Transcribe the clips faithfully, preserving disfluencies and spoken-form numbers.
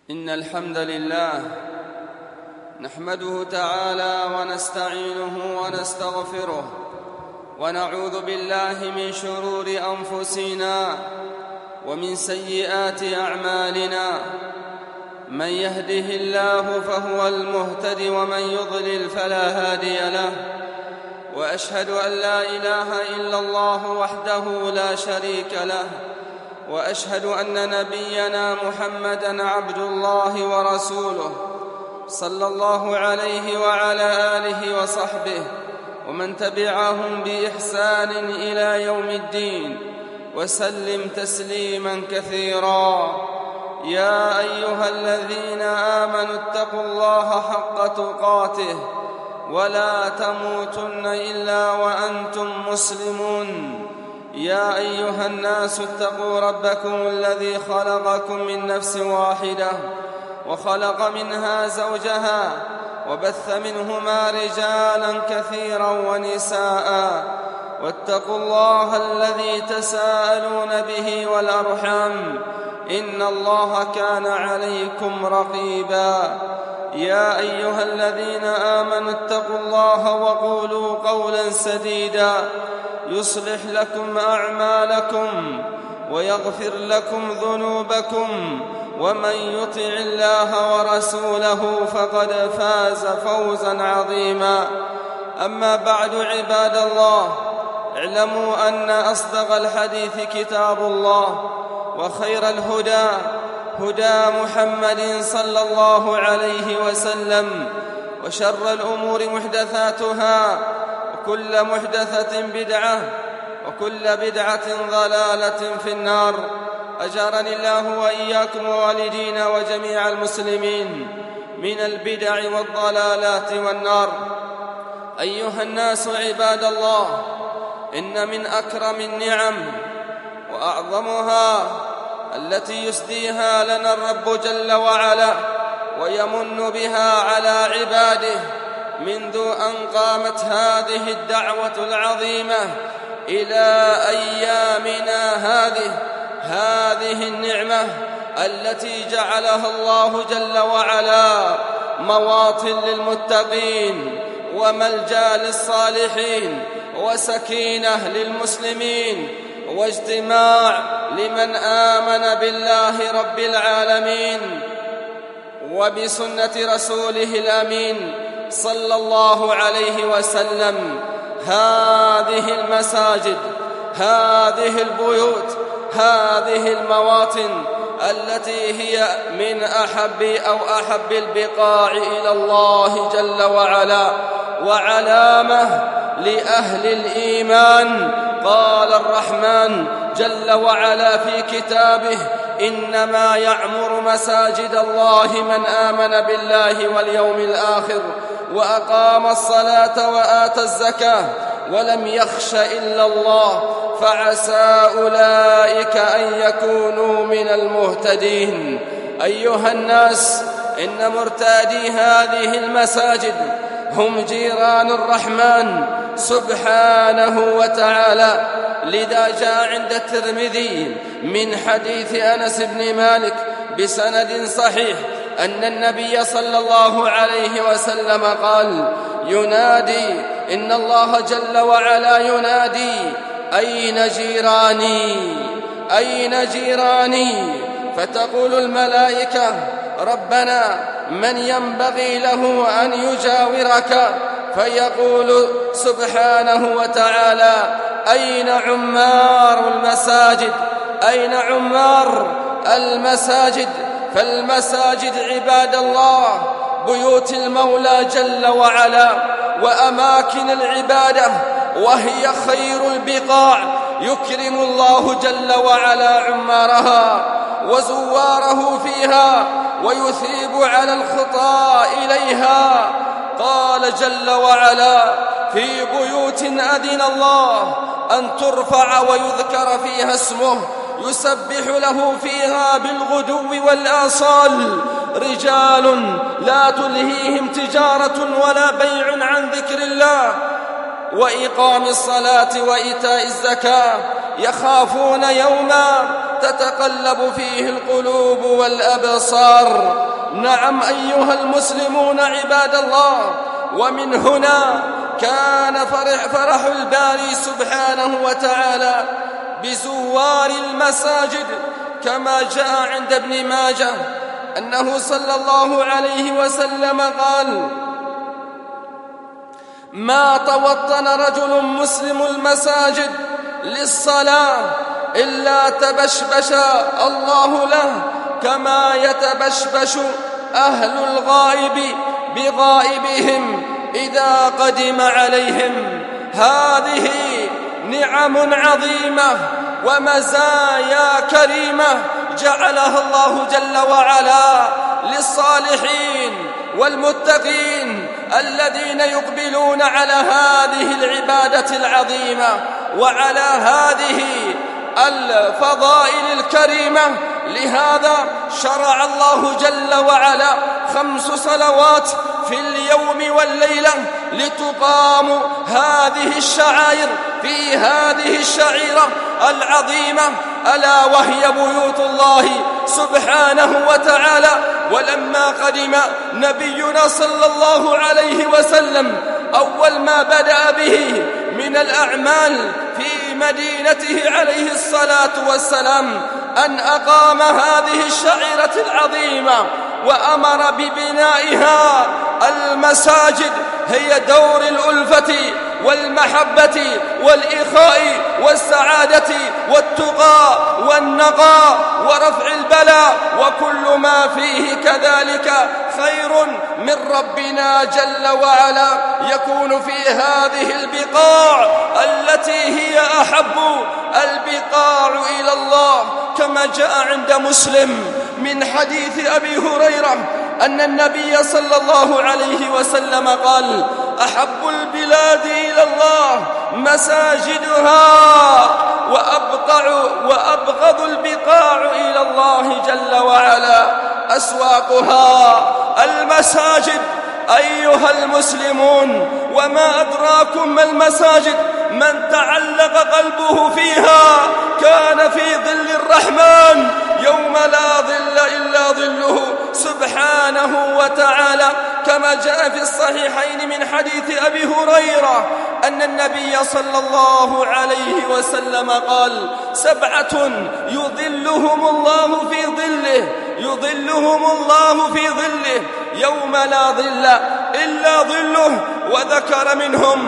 إن الحمد لله نحمده تعالى ونستعينه ونستغفره ونعوذ بالله من شرور أنفسنا ومن سيئات أعمالنا. من يهده الله فهو المهتد ومن يضلل فلا هادي له، وأشهد أن لا إله إلا الله وحده لا شريك له، وأشهد أن نبينا محمدًا عبد الله ورسوله صلى الله عليه وعلى آله وصحبه ومن تبعهم بإحسان إلى يوم الدين، وسلم تسليمًا كثيرًا. يا أيها الذين آمنوا اتقوا الله حق تقاته ولا تموتن إلا وأنتم مسلمون. يا أيها الناس اتقوا ربكم الذي خلقكم من نفس واحدة وخلق منها زوجها وبث منهما رجالا كثيرا ونساء، واتقوا الله الذي تساءلون به والأرحام إن الله كان عليكم رقيبا. يا أيها الذين آمنوا اتقوا الله وقولوا قولا سديدا يصلح لكم أعمالكم ويغفر لكم ذنوبكم، ومن يطع الله ورسوله فقد فاز فوزا عظيما. أما بعد، عباد الله، اعلموا أن أصدق الحديث كتاب الله، وخير الهدى هدى محمد صلى الله عليه وسلم، وشر الأمور محدثاتها، وكل محدثة بدعة، وكل بدعة ضلالة في النار. أجارني الله وإياكم ووالدينا وجميع المسلمين من البدع والضلالات والنار. أيها الناس عباد الله، إن من أكرم النعم وأعظمها التي يسديها لنا الرب جل وعلا ويمن بها على عباده منذ أن قامت هذه الدعوة العظيمة إلى أيامنا هذه هذه النعمة التي جعلها الله جل وعلا مواطن للمتقين وملجأ للصالحين وسكينة للمسلمين واجتماع لمن آمن بالله رب العالمين وبسنة رسوله الأمين صلى الله عليه وسلم. هذه المساجد، هذه البيوت، هذه المواطن التي هي من أحب أو أحب البقاع إلى الله جل وعلا وعلامة لأهل الإيمان. قال الرحمن جل وعلا في كتابه: إنما يعمر مساجد الله من آمن بالله واليوم الآخر وأقام الصلاة وآتى الزكاة ولم يخش إلا الله فعسى أولئك أن يكونوا من المهتدين. أيها الناس، إن مرتادي هذه المساجد هم جيران الرحمن سبحانه وتعالى. لذا جاء عند الترمذي من حديث أنس بن مالك بسند صحيح أن النبي صلى الله عليه وسلم قال: ينادي إن الله جل وعلا ينادي: أين جيراني؟ أين جيراني؟ فتقول الملائكة: ربنا من ينبغي له أن يجاورك؟ فيقول سبحانه وتعالى: أين عمار المساجد؟ أين عمار المساجد؟ فالمساجد عباد الله بيوت المولى جل وعلا وأماكن العبادة، وهي خير البقاع، يكرم الله جل وعلا عمارها وزواره فيها ويثيب على الخطى إليها. قال جل وعلا: في بيوت أذن الله أن ترفع ويذكر فيها اسمه يسبح له فيها بالغدو والآصال رجال لا تلهيهم تجارة ولا بيع عن ذكر الله وإقام الصلاة وإيتاء الزكاة يخافون يوما تتقلب فيه القلوب والأبصار. نعم أيها المسلمون عباد الله، ومن هنا كان فرح, فرح الباري سبحانه وتعالى بزوار المساجد، كما جاء عند ابن ماجه أنه صلى الله عليه وسلم قال: ما توطن رجل مسلم المساجد للصلاة إلا تبشبش الله له كما يتبشبش أهل الغائب بغائبهم إذا قدم عليهم. هذه نعم عظيمة ومزايا كريمة جعلها الله جل وعلا للصالحين والمتقين الذين يقبلون على هذه العبادة العظيمة وعلى هذه الفضائل الكريمة. لهذا شرع الله جل وعلا خمس صلوات في اليوم والليلة لتقام هذه الشعائر في هذه الشعيرة العظيمة، ألا وهي بيوت الله سبحانه وتعالى. ولما قدم نبينا صلى الله عليه وسلم أول ما بدأ به من الأعمال في مدينته عليه الصلاة والسلام أن أقام هذه الشعيرة العظيمة وأمر ببنائها المساجد، هي دور الألفة والمحبة والإخاء والسعادة والتقى والنقاء ورفع البلاء، وكل ما فيه كذلك خير من ربنا جل وعلا يكون في هذه البقاع التي هي أحب البقاع إلى الله، كما جاء عند مسلم من حديث أبي هريرة أن النبي صلى الله عليه وسلم قال: أحب البلاد إلى الله مساجدها وأبقع وأبغض البقاع إلى الله جل وعلا أسواقها. المساجد أيها المسلمون، وما أدراكم ما المساجد؟ من تعلق قلبه فيها كان في ظل الرحمن يوم لا ظل إلا ظله سبحانه وتعالى، كما جاء في الصحيحين من حديث أبي هريرة أن النبي صلى الله عليه وسلم قال: سبعة يظلهم الله في ظله يظلهم الله في ظله يوم لا ظل إلا ظله، وذكر منهم: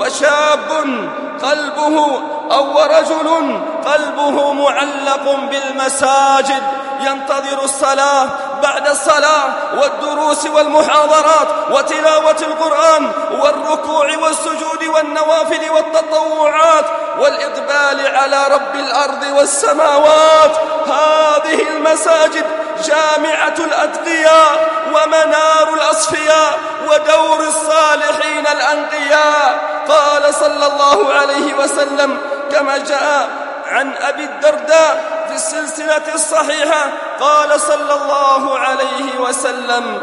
وشاب قلبه أو رجل قلبه معلق بالمساجد ينتظر الصلاة بعد الصلاة والدروس والمحاضرات وتلاوة القرآن والركوع والسجود والنوافل والتطوعات والإقبال على رب الأرض والسماوات. هذه المساجد جامعة الأتقياء ومنار الأصفياء ودور الصالحين الأنقياء. قال صلى الله عليه وسلم كما جاء عن أبي الدرداء في السلسلة الصحيحة قال صلى الله عليه وسلم: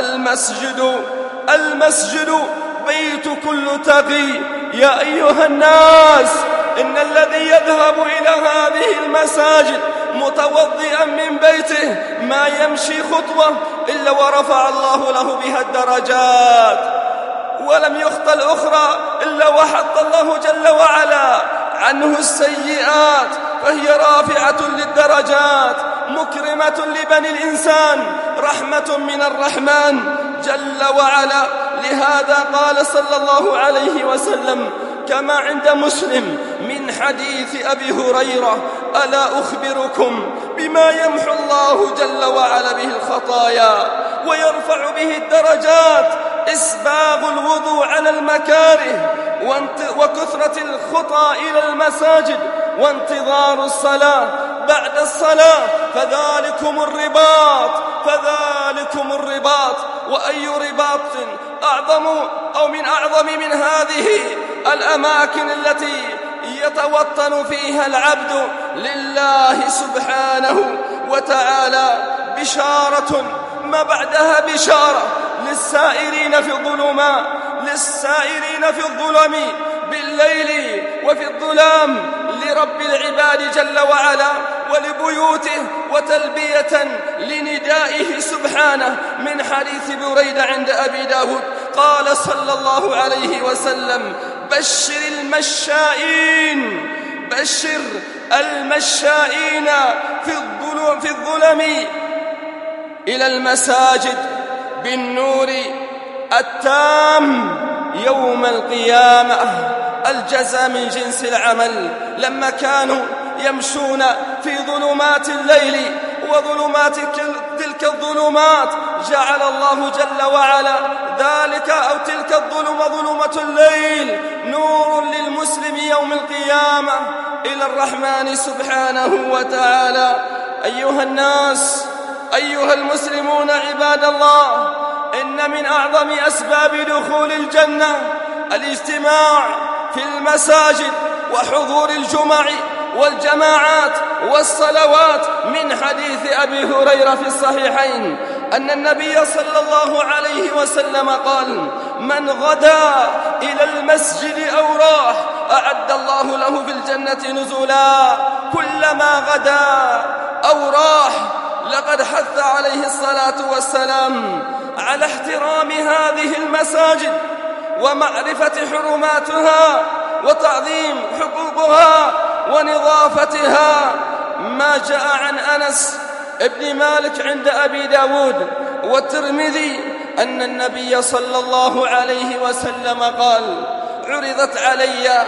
المسجد المسجد بيت كل تقي. يا أيها الناس، إن الذي يذهب إلى هذه المساجد متوضئا من بيته ما يمشي خطوة إلا ورفع الله له بها الدرجات، ولم يخطى الأخرى إلا وحط الله جل وعلا عنه السيئات، فهي رافعة للدرجات مكرمة لبني الإنسان، رحمة من الرحمن جل وعلا. لهذا قال صلى الله عليه وسلم كما عند مسلم من حديث أبي هريرة: ألا أخبركم بما يمحو الله جل وعلا به الخطايا ويرفع به الدرجات؟ إسباغ الوضوء على المكاره وكثرة الخطى إلى المساجد وانتظار الصلاة بعد الصلاة، فذلكم الرباط فذلكم الرباط. وأي رباط أعظم أو من أعظم من هذه الأماكن التي يتوطن فيها العبد لله سبحانه وتعالى؟ بشارة ما بعدها بشارة للسائرين في الظلمات للسائرين في الظلم بالليل وفي الظلام لرب العباد جل وعلا ولبيوته وتلبية لندائه سبحانه، من حديث بريدة عند أبي داود قال صلى الله عليه وسلم: بشر المشائين بشر المشائين في الظلم, في الظلم إلى المساجد بالنور التام يوم القيامة. الجزاء من جنس العمل. لما كانوا يمشون في ظلمات الليل وظلمات تلك الظلمات جعل الله جل وعلا ذلك أو تلك الظلمة ظلمة الليل نور للمسلم يوم القيامة إلى الرحمن سبحانه وتعالى. أيها الناس، أيها المسلمون عباد الله، إن من أعظم أسباب دخول الجنة الاجتماع في المساجد وحضور الجمع والجماعات والصلوات، من حديث أبي هريرة في الصحيحين أن النبي صلى الله عليه وسلم قال: من غدا إلى المسجد أو راح أعد الله له في الجنة نزلا. كلما غدا أو راح. لقد حث عليه الصلاة والسلام على احترام هذه المساجد ومعرفة حرماتها وتعظيم حقوقها ونظافتها. ما جاء عن أنس ابن مالك عند أبي داود والترمذي أن النبي صلى الله عليه وسلم قال: عرضت علي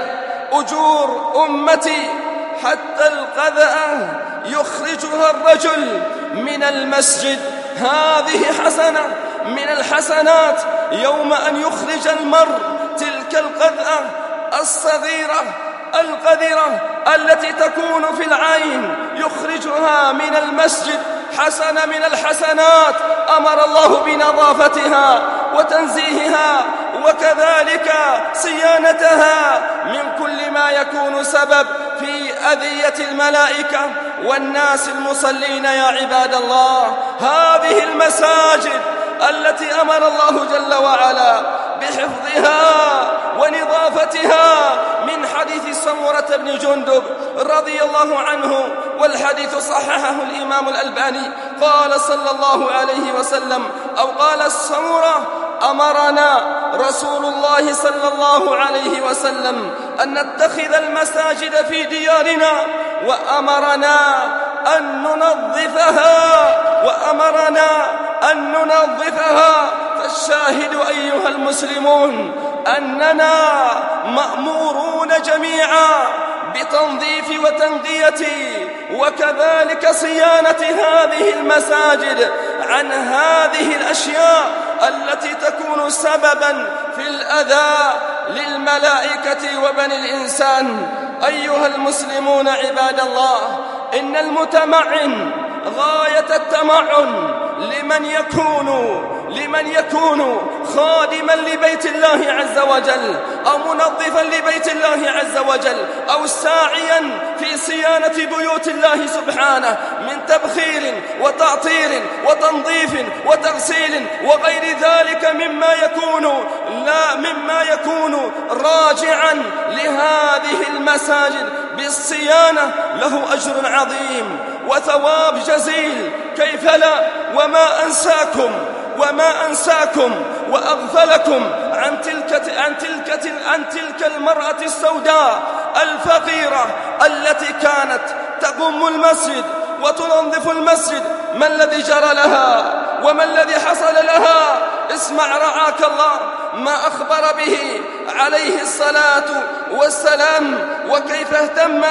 أجور أمتي حتى القذأة يخرجها الرجل من المسجد. هذه حسنة من الحسنات يوم أن يخرج المرء تلك القذأة الصغيرة القذرة التي تكون في العين، يخرجها من المسجد. حسنة من الحسنات أمر الله بنظافتها وتنزيهها وكذلك صيانتها من كل ما يكون سبب في أذية الملائكة والناس المصلين. يا عباد الله، هذه المساجد التي أمر الله جل وعلا بحفظها ونظافتها، من حديث سمرة بن جندب رضي الله عنه، والحديث صححه الإمام الألباني، قال صلى الله عليه وسلم أو قال السمرة: أمرنا رسول الله صلى الله عليه وسلم أن نتخذ المساجد في ديارنا، وأمرنا أن ننظفها وأمرنا أن ننظفها. فالشاهد أيها المسلمون أننا مأمورون جميعا بتنظيف وتنقية وكذلك صيانة هذه المساجد عن هذه الأشياء التي تكون سببا في الأذى للملائكة وبني الإنسان. أيها المسلمون عباد الله، إن المتمعن غاية التمعن لمن يكون لمن يكون خادما لبيت الله عز وجل أو منظفا لبيت الله عز وجل أو ساعيا في صيانة بيوت الله سبحانه من تبخير وتعطير وتنظيف وتغسيل وغير ذلك مما يكون لا مما يكون راجعا لهذه المساجد بالصيانة، له أجر عظيم وثواب جزيل. كيف لا؟ وما أنساكم وما أنساكم وأغفلكم عن تلك عن تلك عن تلك المرأة السوداء الفقيرة التي كانت تقوم المسجد وتنظف المسجد. ما الذي جرى لها وما الذي حصل لها؟ اسمع رعاك الله ما أخبر به عليه الصلاة والسلام، وكيف اهتم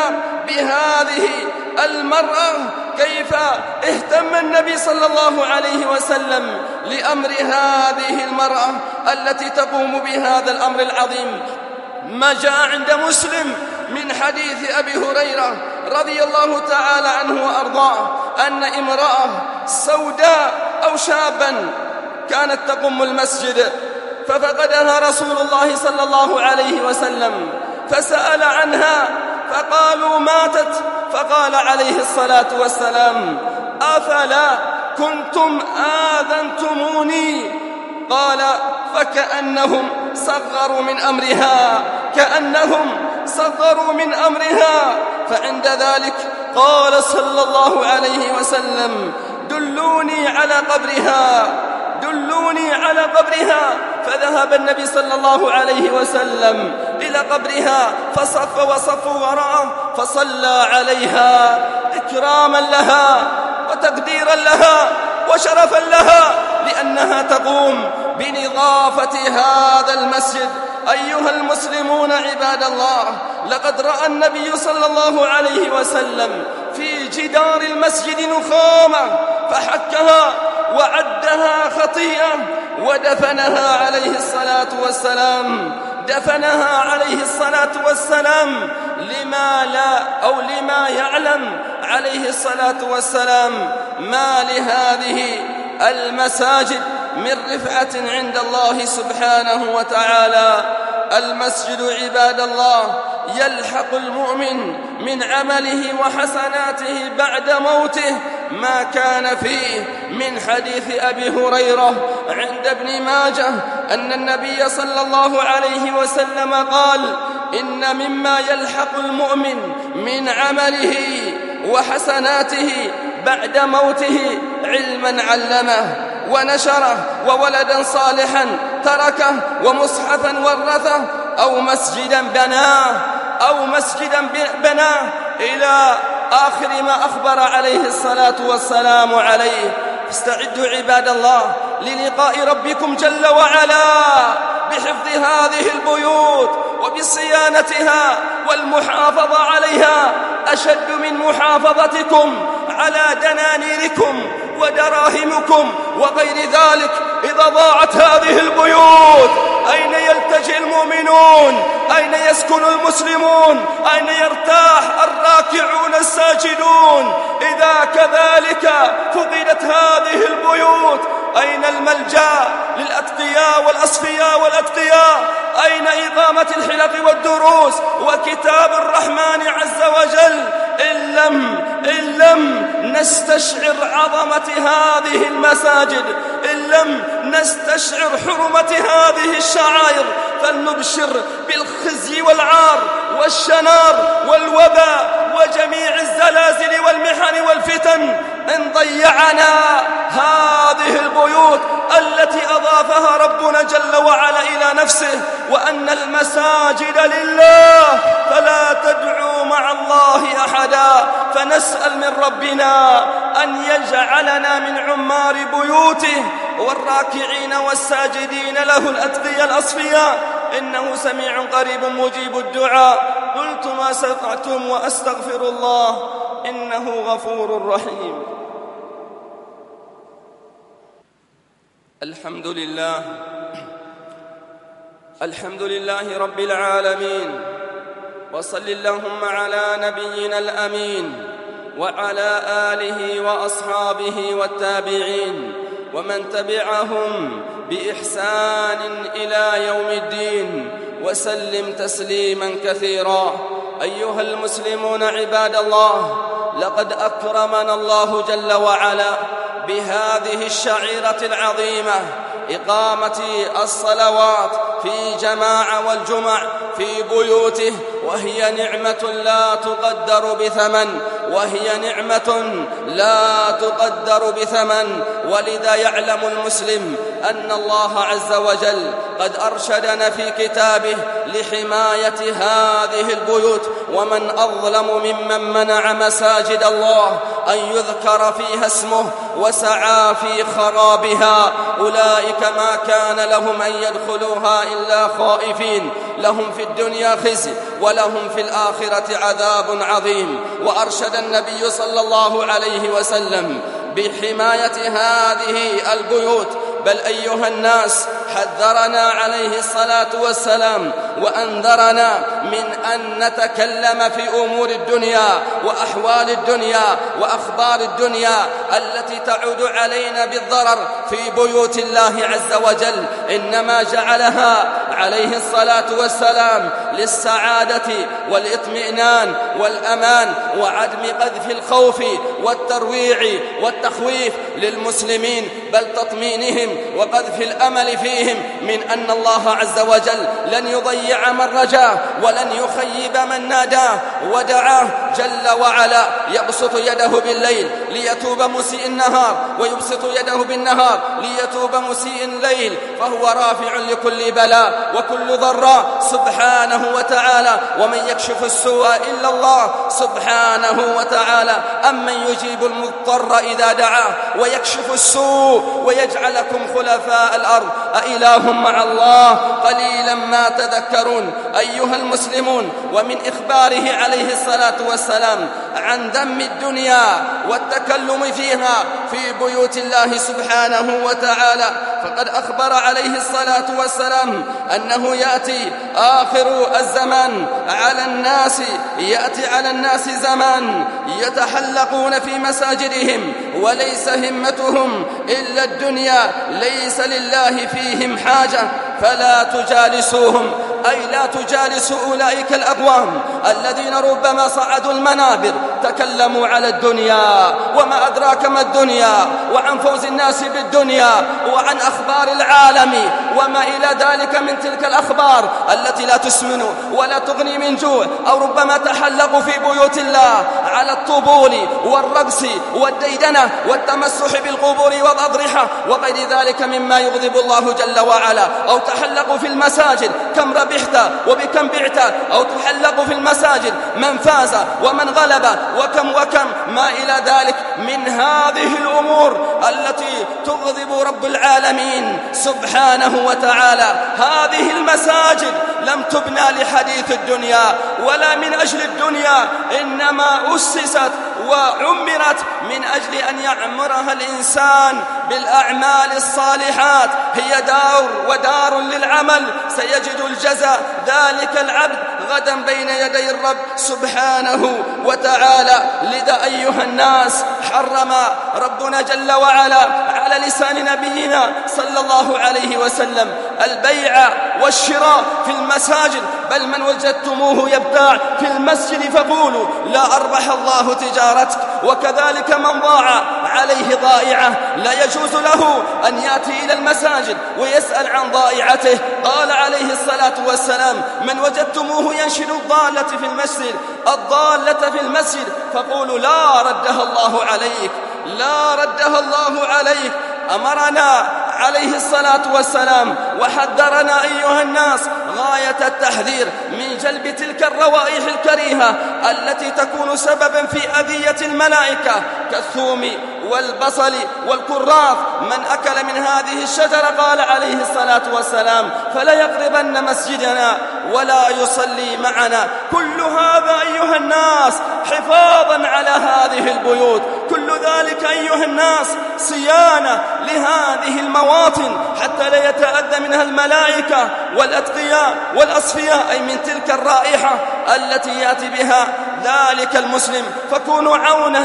بهذه المرأة، كيف اهتم النبي صلى الله عليه وسلم لأمر هذه المرأة التي تقوم بهذا الأمر العظيم. ما جاء عند مسلم من حديث أبي هريرة رضي الله تعالى عنه وأرضاه أن امرأة سوداء أو شابا كانت تقوم المسجد ففقدها رسول الله صلى الله عليه وسلم، فسأل عنها فقالوا ماتت، فقال عليه الصلاة والسلام: أفلا كنتم آذنتموني؟ قال: فكأنهم صغروا من أمرها كأنهم صغروا من أمرها. فعند ذلك قال صلى الله عليه وسلم: دلوني على قبرها، دلوني على قبرها. فذهب النبي صلى الله عليه وسلم إلى قبرها فصف وصفوا وراءه فصلى عليها إكراما لها وتقديرا لها وشرفا لها، لأنها تقوم بنظافة هذا المسجد. أيها المسلمون عباد الله، لقد رأى النبي صلى الله عليه وسلم في جدار المسجد نخامة فحكها وعدها خطيئة ودفنها عليه الصلاة والسلام دفنها عليه الصلاة والسلام لما لا أو لما يعلم عليه الصلاة والسلام ما لهذه المساجد من رفعة عند الله سبحانه وتعالى. المسجد عباد الله يلحق المؤمن من عمله وحسناته بعد موته ما كان فيه من حديث أبي هريرة عند ابن ماجه أن النبي صلى الله عليه وسلم قال: إن مما يلحق المؤمن من عمله وحسناته بعد موته علما علمه ونشره، وولدا صالحا تركه، ومصحفا ورثه، أو مسجدا بناه أو مسجدا بناه إلى آخر ما أخبر عليه الصلاة والسلام عليه. استعدوا عباد الله للقاء ربكم جل وعلا بحفظ هذه البيوت وبصيانتها والمحافظة عليها أشد من محافظتكم على دنانيركم ودراهمكم وغير ذلك. إذا ضاعت هذه البيوت أين يلتجئ المؤمنون؟ أين يسكن المسلمون؟ أين يرتاح الراكعون الساجدون؟ إذا كذلك فقدت هذه البيوت أين الملجأ للأتقياء والأصفياء والأتقياء؟ أين إقامة الحلق والدروس وكتاب الرحمن عز وجل؟ إن لم, إن لم نستشعر عظمة هذه المساجد، إن لم نستشعر حرمة هذه الشعائر، فلنبشر بالخزي والعار والشنار والوباء وجميع الزلازل والمحن والفتن إن ضيعنا هذه البيوت التي أضافها ربنا جل وعلا إلى نفسه، وأن المساجد لله فلا تدعوا مع الله أحدا. فنسأل من ربنا أن يجعلنا من عمار بيوته والراكعين والساجدين له الأتقياء الأصفياء، إنه سميع قريب مجيب الدعاء. قلت ما سمعتم وأستغفر الله إنه غفور رحيم. الحمد لله الحمد لله رب العالمين، وصل اللهم على نبينا الأمين وعلى آله وأصحابه والتابعين ومن تبعهم بإحسان إلى يوم الدين، وسلم تسليما كثيرا. أيها المسلمون عباد الله، لقد أكرمنا الله جل وعلا بهذه الشعيرة العظيمة، إقامة الصلوات في جماعة والجمع في بيوته، وهي نعمة لا تقدر بثمن وهي نعمة لا تقدر بثمن ولذا يعلم المسلم أن الله عز وجل قد أرشدنا في كتابه لحماية هذه البيوت. ومن أظلم ممن منع مساجد الله أن يذكر فيها اسمه وسعى في خرابها، أولئك ما كان لهم أن يدخلوها إلا خائفين، لهم في الدنيا خزي ولهم في الآخرة عذاب عظيم. وأرشد النبي صلى الله عليه وسلم بحماية هذه البيوت، بل أيها الناس حذرنا عليه الصلاة والسلام وأنذرنا من أن نتكلم في أمور الدنيا وأحوال الدنيا وأخبار الدنيا التي تعود علينا بالضرر في بيوت الله عز وجل، إنما جعلها عليه الصلاة والسلام للسعادة والاطمئنان والأمان وعدم قذف الخوف والترويع والتخويف للمسلمين، بل تطمينهم وقذف الأمل فيهم من أن الله عز وجل لن يضيع من رجاه ولن يخيب من ناداه ودعاه جل وعلا. يبسط يده بالليل ليتوب مسيء النهار، ويبسط يده بالنهار ليتوب مسيء الليل، فهو رافع لكل بلاء وكل ضراء سبحانه وتعالى. ومن يكشف السوء إلا الله سبحانه وتعالى، أمن يجيب المضطر إذا دعاه ويكشف السوء ويجعلكم خلفاء الأرض أإله مع الله قليلا ما تذكرون أيها المسلمون. ومن إخباره عليه الصلاة والسلام عن ذم الدنيا والتكلم فيها في بيوت الله سبحانه وتعالى، فقد أخبر عليه الصلاة والسلام أنه يأتي آخر الزمان على الناس يأتي على الناس زمان يتحلقون في مساجدهم وليس همتهم إلا الدنيا، ليس لله فيهم حاجة، فلا تجالسوهم، أي لا تجالسوا أولئك الأقوام الذين ربما صعدوا المنابر تكلموا على الدنيا وما أدراك ما الدنيا، وعن فوز الناس بالدنيا، وعن أخبار العالم وما إلى ذلك من تلك الأخبار التي لا تسمن ولا تغني من جوع، أو ربما تحلقوا في بيوت الله على الطبول والرقص والديدنة والتمسح بالقبور والأضرحة وغير ذلك مما يغضب الله جل وعلا، أو تحلقوا في المساجد كم ربحت وبكم بعت، أو تحلقوا في المساجد من فاز ومن غلب وكم وكم ما إلى ذلك من هذه الأمور التي تغضب رب العالمين سبحانه وتعالى. هذه المساجد لم تبنى لحديث الدنيا ولا من أجل الدنيا، إنما أسست وعمرت من أجل أن يعمرها الإنسان بالأعمال الصالحات، هي دار ودار للعمل سيجد الجزاء ذلك العبد غدا بين يدي الرب سبحانه وتعالى. لذا أيها الناس حرم ربنا جل وعلا على لسان نبينا صلى الله عليه وسلم البيع والشراء في المساجد، بل من وجدتموه يبتاع في المسجد فقولوا لا أربح الله تجارتك. وكذلك من ضاع عليه ضائعة لا يجوز له أن يأتي إلى المساجد ويسأل عن ضائعته. قال عليه الصلاة والسلام من وجدتموه ينشد الضالة في المسجد الضالة في المسجد فقولوا لا ردها الله عليك، لا ردها الله عليك. أمرنا عليه الصلاة والسلام وحذرنا أيها الناس غاية التحذير من جلب تلك الروائح الكريهة التي تكون سببا في أذية الملائكة كالثوم والبصل والكراث. من أكل من هذه الشجرة قال عليه الصلاة والسلام فلا يقربن مسجدنا ولا يصلي معنا. كل هذا أيها الناس حفاظا على هذه البيوت، كل ذلك أيها الناس صيانة لهذه المواطن حتى لا يتأذى منها الملائكة والأتقياء والأصفياء، أي من تلك الرائحة التي يأتي بها ذلك المسلم. فكونوا عونا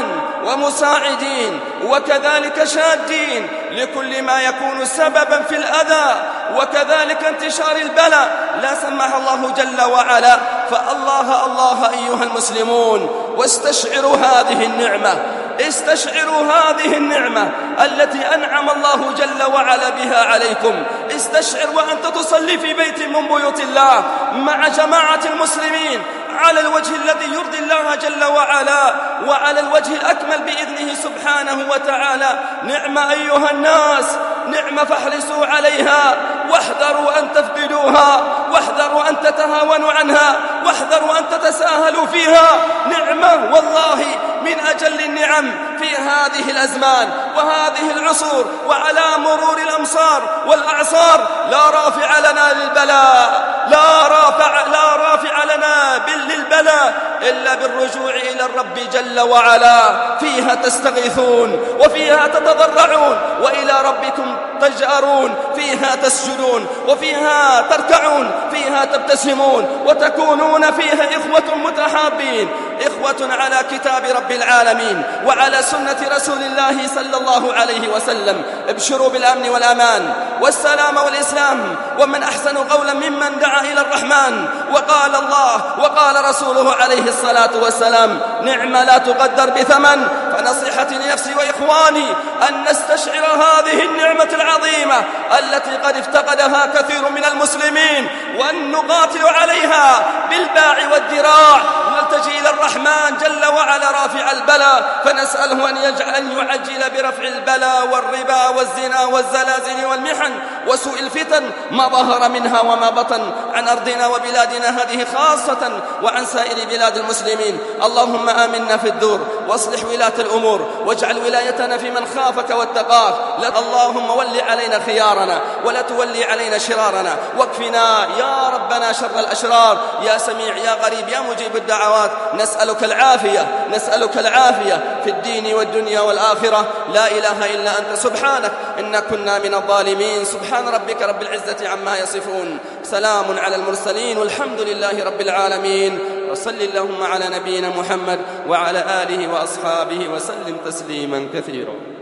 ومساعدين وكذلك شادين لكل ما يكون سببا في الأذى وكذلك انتشار البلاء لا سمح الله جل وعلا. فالله الله أيها المسلمون، واستشعروا هذه النعمة، استشعروا هذه النعمة التي أنعم الله جل وعلا بها عليكم. استشعر وأنت تصلي في بيت من بيوت الله مع جماعة المسلمين على الوجه الذي يرضي الله جل وعلا وعلى الوجه الأكمل بإذنه سبحانه وتعالى. نعمة أيها الناس، نعمة فاحرصوا عليها واحذروا أن تفقدوها، واحذروا أن تتهاونوا عنها، واحذروا أن تتساهلوا فيها. نعمة والله من أجل النعم في هذه الأزمان وهذه العصور وعلى مرور الأمصار والأعصار. لا رافع لنا للبلاء، لا رافع, لا رافع لنا للبلاء إلا بالرجوع إلى الرب جل وعلا. فيها تستغيثون وفيها تتضرعون وإلى ربكم تجأرون، فيها تسجدون وفيها تركعون، فيها تبتسمون وتكونون فيها إخوة متحابين، إخوة إخوة على كتاب رب العالمين وعلى سنة رسول الله صلى الله عليه وسلم. ابشروا بالأمن والأمان والسلام والإسلام، ومن أحسن قولا ممن دعا إلى الرحمن وقال الله وقال رسوله عليه الصلاة والسلام: نعمة لا تقدر بثمن. فنصيحتي لنفسي وإخواني أن نستشعر هذه النعمة العظيمة التي قد افتقدها كثير من المسلمين، وأن نقاتل عليها بالباع والذراع، ونلتجئ إلى الرحمن جل وعلا رافع البلاء، فنسأله أن يجعل أن يعجل برفع البلاء والربا والزنا والزلازل والمحن وسوء الفتن ما ظهر منها وما بطن عن أرضنا وبلادنا هذه خاصة، وعن سائر بلاد المسلمين. اللهم آمنا في الدور واصلح ولاة الأمور، واجعل ولايتنا في من خافك واتقاك. اللهم ول علينا خيارنا ولا تولي علينا شرارنا، واكفنا يا ربنا شر الأشرار. يا سميع يا قريب يا مجيب الدعوات، نسألك العافية نسألك العافية في الدين والدنيا والآخرة. لا إله إلا أنت سبحانك إنا كنا من الظالمين. سبحان ربك رب العزة عما يصفون، سلام على المرسلين، والحمد لله رب العالمين. وصل اللهم على نبينا محمد وعلى آله وأصحابه وسلم تسليما كثيرا.